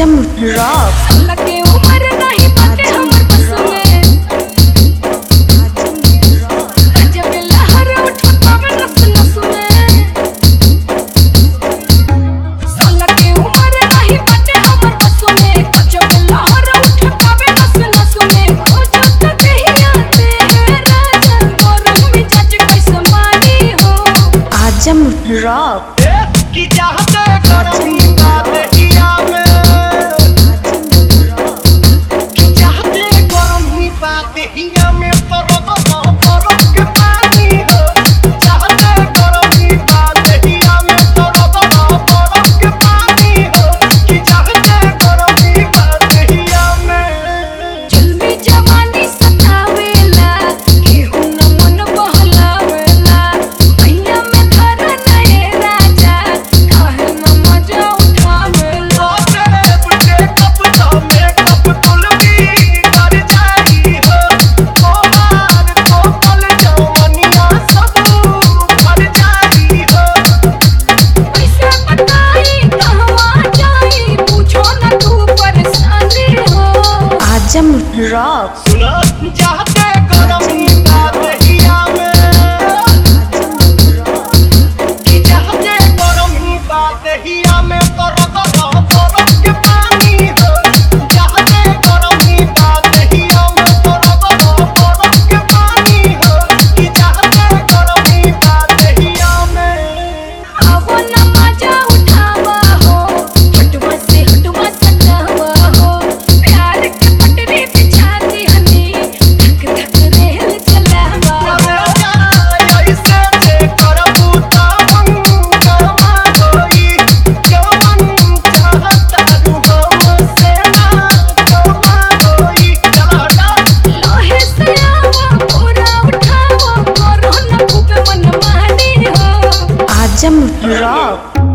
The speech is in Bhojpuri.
आजम रॉक लगे उमर नहीं बाटे हमर बस में जब लहर उठता में नस नस में लगे उमर नहीं बाटे हमर बस में जब लहर उठता में नस नस में हो जाता कहिया ते राजा गरम मिजाज कैसे मानी हो आजम रॉक की चाहते करम बात हिया में की चाहते करम बात हिया में तरफ के पानी हो चाहते करम बात हिया में तरफ के पानी हो की चाहते करम बात हिया में जुल्मी जवानी सतावेला केहू न मन बहलावेला भैया में धर नए राजा काहे न मजा उठावेला तेरे बुढ़े कप तो में कप तुलबी कर जाई हो कोहार को पल जवनिया सब भर जाई हो कैसे बताई कहवा जाई पूछो न तू परेशानी हो आजम रॉक सुना चाहते करम बात हिया में की चाहते करम बात हिया में तरफ के पानी हो चाहते करम बात हिया में तरफ के पानी हो की चाहते करम बात हिया में आवो न मजा उठावा हो हटवा से हटवा सटावा हो प्यार के पटरी बिछा दी हनी धक धक रेल चलावा ऐसे जे करबू त मंगवा होई जवन चाहता तू हमसे ना कमा होई चला लोहे से आवा पूरा उठावा करो न खूब मन मानी हो आजम रॉक